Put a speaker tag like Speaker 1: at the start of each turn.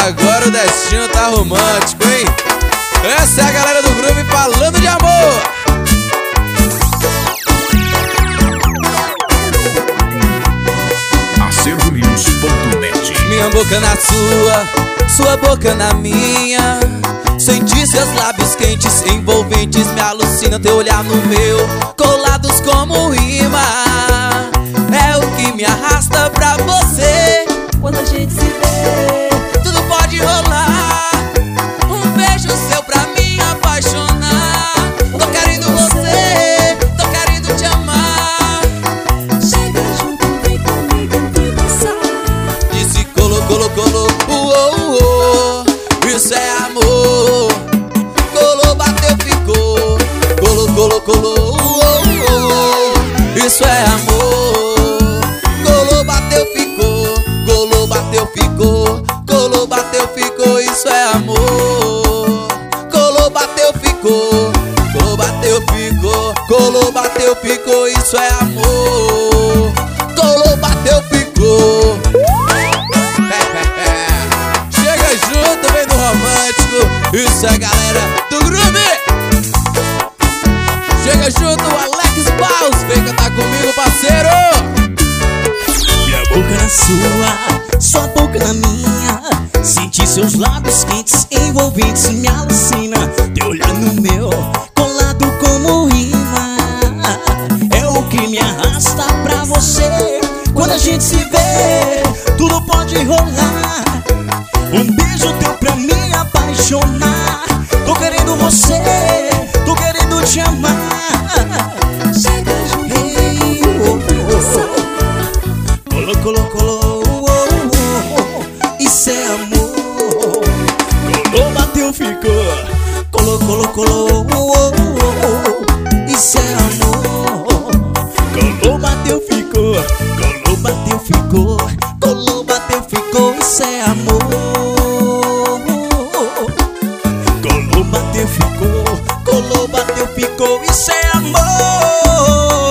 Speaker 1: agora o destino tá romântico, hein? Essa é a galera do Groove falando de amor.
Speaker 2: AcervoNews.net.
Speaker 1: Minha boca na sua boca na minha. Sentir seus lábios quentes, envolventes, me alucina teu olhar no meu, colados como rima. É o que me arrasta pra você.
Speaker 3: Quando a gente se vê,
Speaker 1: tudo pode rolar. Um beijo seu pra me apaixonar. Tô querendo você, tô querendo te amar.
Speaker 3: chega junto, vem comigo, vem dançar.
Speaker 1: Disse colo, colo, colo, isso é amor. Colou, bateu, ficou. Colo, colo, colo, isso é amor. Colou, bateu, ficou. Colou, bateu, ficou. Colou, bateu, ficou, isso é amor. Colou, bateu, ficou. Colou, bateu, ficou. Colou, bateu, ficou, isso é amor. Colou, bateu, ficou. Chega junto, vem do romântico. Isso é a galera do Groove. Chega junto, Alex Baus. Vem cantar comigo, parceiro.
Speaker 4: Minha boca na sua boca na minha. Sentir seus lábios quentes, envolventes, me alucina. Teu olhar no meu, colado como rima. É o que me arrasta pra você. Quando a gente se vê, tudo pode rolar. Um beijo teu pra me apaixonar. Tô querendo você, tô querendo te amar.
Speaker 3: Chega junto,
Speaker 4: Hey, Colou, colou, colou, isso é amor. Colou, bateu, ficou. Colou, colou, colou, isso é amor. Colou, bateu, ficou. Colou, bateu, ficou. Colou, bateu, ficou, isso é amor. Colou, bateu, ficou. Colou, bateu, ficou, isso é amor.